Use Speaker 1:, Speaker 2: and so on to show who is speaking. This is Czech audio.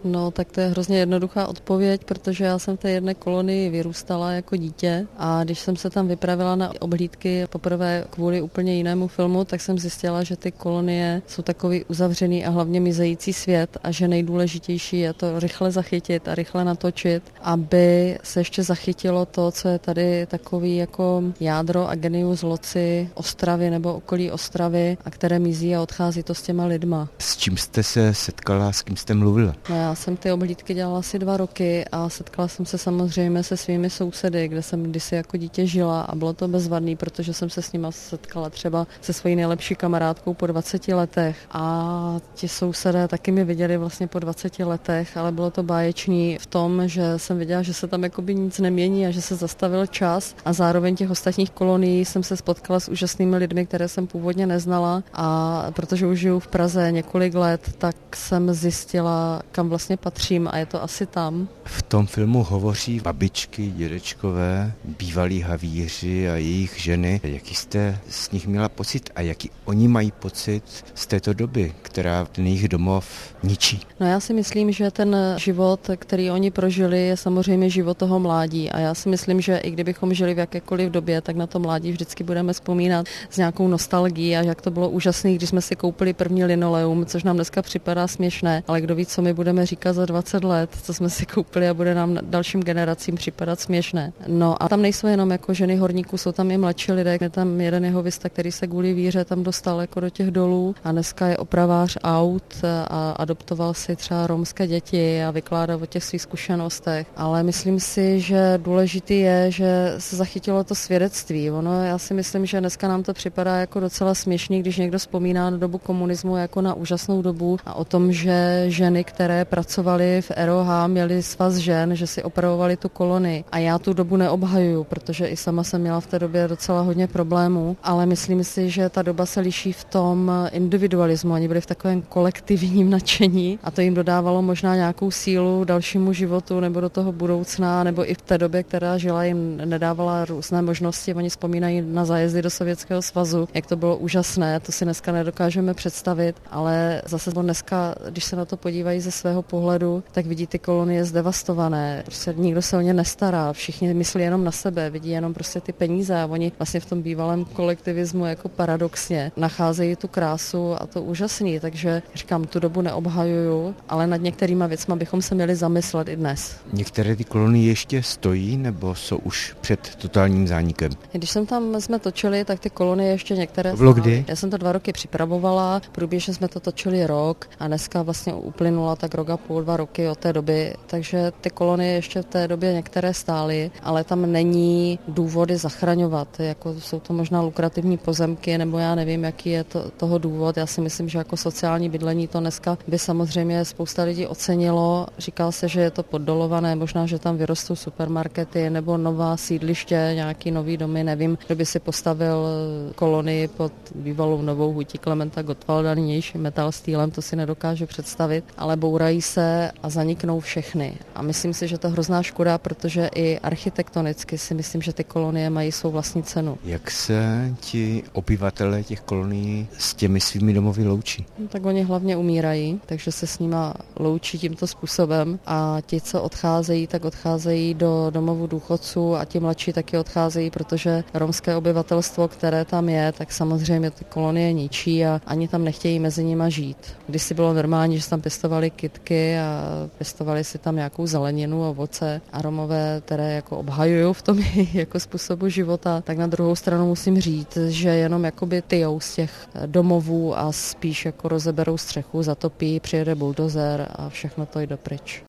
Speaker 1: No, tak to je hrozně jednoduchá odpověď, protože já jsem v té jedné kolonii vyrůstala jako dítě a když jsem se tam vypravila na obhlídky poprvé kvůli úplně jinému filmu, tak jsem zjistila, že ty kolonie jsou takový uzavřený a hlavně mizející svět a že nejdůležitější je to rychle zachytit a rychle natočit, aby se ještě zachytilo to, co je tady takový jako jádro a genius loci Ostravy nebo okolí Ostravy, a které mizí a odchází to s těma lidma.
Speaker 2: S čím jste se setkala, s kým jste mluvila?
Speaker 1: No, já jsem ty obhlídky dělala asi 2 roky a setkala jsem se samozřejmě se svými sousedy, kde jsem kdysi jako dítě žila a bylo to bezvadný, protože jsem se s nima setkala třeba se svojí nejlepší kamarádkou po 20 letech a ti sousedé taky mě viděli vlastně po 20 letech, ale bylo to báječný v tom, že jsem viděla, že se tam jakoby nic nemění a že se zastavil čas a zároveň těch ostatních kolonií jsem se spotkala s úžasnými lidmi, které jsem původně neznala a protože už žiju v Praze několik let, tak jsem zjistila, kam vlastně patřím a je to asi tam.
Speaker 2: V tom filmu hovoří babičky, dědečkové, bývalí havíři a jejich ženy. Jaký jste z nich měla pocit a jaký oni mají pocit z této doby, která ten jejich domov ničí?
Speaker 1: No já si myslím, že ten život, který oni prožili, je samozřejmě život toho mládí a já si myslím, že i kdybychom žili v jakékoliv době, tak na to mládí vždycky budeme vzpomínat s nějakou nostalgií a jak to bylo úžasné, když jsme si koupili první linoleum, což nám dneska připadá směšné, ale kdo ví, co my budeme říkat za 20 let, co jsme si koupili a bude nám dalším generacím připadat směšné. No a tam nejsou jenom jako ženy horníků, jsou tam i mladší lidé, je tam jeden jehovista, který se kvůli víře tam dostal jako do těch dolů a dneska je opravář aut a adoptoval si třeba romské děti a vykládá o těch svých zkušenostech, ale myslím si, že důležitý je, že se zachytilo to svědectví. Já si myslím, že dneska nám to připadá jako docela směšný, když někdo vzpomíná na dobu komunismu jako na úžasnou dobu a o tom, že ženy, které pracovaly v ROH, měly svaz žen, že si opravovali tu kolonii. A já tu dobu neobhajuju, protože i sama jsem měla v té době docela hodně problémů, ale myslím si, že ta doba se liší v tom individualismu. Oni byli v takovém kolektivním nadšení a to jim dodávalo možná nějakou sílu dalšímu životu nebo do toho budoucna, nebo i v té době, která žila, jim nedávala různé možnosti. Oni vzpomínají na zájezdy do Sovětského svazu, jak to bylo úžasné, to si dneska nedokážeme představit, ale zase dneska, když se na to podívají ze svého pohledu, tak vidí ty kolonie zdevastované. Prostě nikdo se o ně nestará, všichni myslí jenom na sebe, vidí jenom prostě ty peníze a oni vlastně v tom bývalém kolektivismu jako paradoxně nacházejí tu krásu a to úžasný, takže říkám, tu dobu neobhajuju, ale nad některýma věcma bychom se měli zamyslet i dnes.
Speaker 2: Některé ty kolonie ještě stojí nebo jsou už před totálním zánikem?
Speaker 1: Když jsme točili, tak ty kolonie ještě některé
Speaker 2: bylo kdy?
Speaker 1: Já jsem to 2 roky připravovala, průběžně jsme to točili rok a dneska vlastně uplynula tak rok a půl, 2 roky od té doby, takže ty kolonie ještě v té době některé stály, ale tam není důvody zachraňovat, jako jsou to možná lukrativní pozemky, nebo já nevím, jaký je toho důvod. Já si myslím, že jako sociální bydlení to dneska by samozřejmě spousta lidí ocenilo. Říká se, že je to poddolované, možná, že tam vyrostou supermarkety nebo nová sídliště, nějaký nový domy, nevím, kdo by si postavil kolonii pod bývalou novou hutí Klementa Gottwalda nynějším metal stýlem, to si nedokážu představit, ale bourají se a zaniknou všechny. A myslím si, že to je hrozná škoda, protože i architektonicky si myslím, že ty kolonie mají svou vlastní cenu.
Speaker 2: Jak se ti obyvatelé těch kolonií s těmi svými domovy loučí?
Speaker 1: Tak oni hlavně umírají, takže se s nima loučí tímto způsobem a ti, co odcházejí, tak odcházejí do domovů důchodců a ti mladší taky odcházejí, protože romské obyvatelstvo, které tam je, tak samozřejmě ty kolonie ničí a ani tam nechtějí mezi nima žít. Když si bylo normální, že tam pěstovali kytky a pěstovali si tam nějakou zeleninu, ovoce a Romové, které jako obhajují v tom jako způsobu života, tak na druhou stranu musím říct, že jenom jakoby tyjou z těch domovů a spíš jako rozeberou střechu, zatopí, přijede buldozer a všechno to jde pryč.